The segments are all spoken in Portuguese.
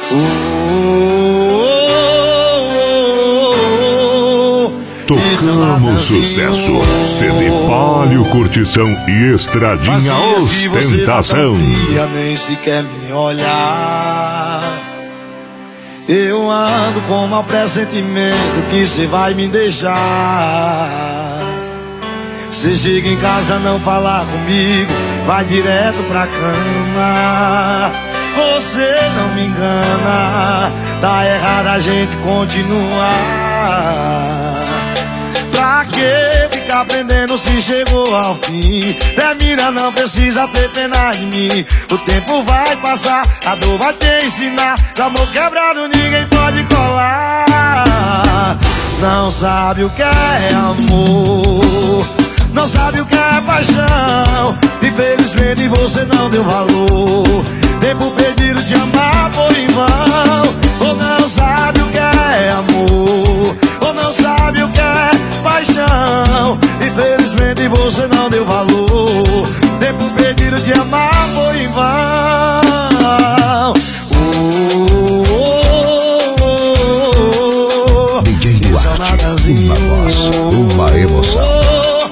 Tocamos sucesso, CD Palio Curtição e Estradinha Ostentação. Nem sequer me olhar. Eu ando com mau pressentimento que cê vai me deixar. Cê chega em casa, não falar comigo, vai direto pra cama. Você não me engana, tá errado a gente continuar. Pra que ficar aprendendo se chegou ao fim? Termina, não precisa ter pena de mim. O tempo vai passar, a dor vai te ensinar. De amor quebrado ninguém pode colar. Não sabe o que é amor, não sabe o que é paixão. Infelizmente você não deu valor. Tempo perdido de amar foi em vão. Ou não sabe o que é amor, ou não sabe o que é paixão. Infelizmente você não deu valor. Tempo perdido de amar foi em vão. Ninguém Duarte, uma voz, uma emoção.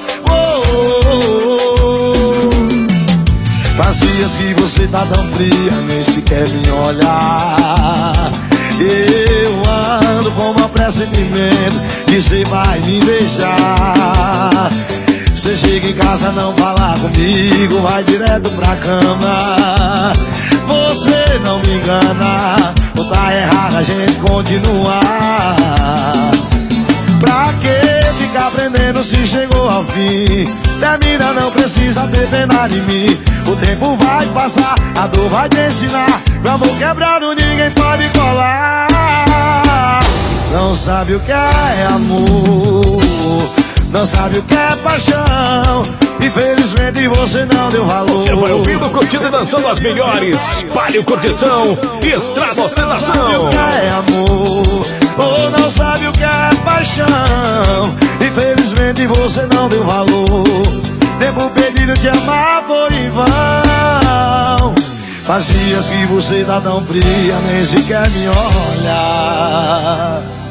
Faz dias que você tá tão fria, nem sequer me olhar. Eu ando com mau pressentimento que cê vai me deixar. Cê chega em casa, não falar comigo, vai direto pra cama. Você não me engana, ou tá errado a gente continuar. Pra que ficar aprendendo se chegou ao fim? Termina, não precisa ter pena de mim. O tempo vai passar, a dor vai te ensinar. Meu amor quebrado ninguém pode colar. Não sabe o que é amor, não sabe o que é paixão. Infelizmente você não deu valor. Você vai ouvindo, curtindo e dançando as melhores. Palio Curtição e Estrada Ostentação. Não sabe o que é amor, ou não sabe o que é paixão. Infelizmente você não deu valor. Tempo perdido de amar foi em vão. Faz dias que você tá tão fria, nem sequer me olha.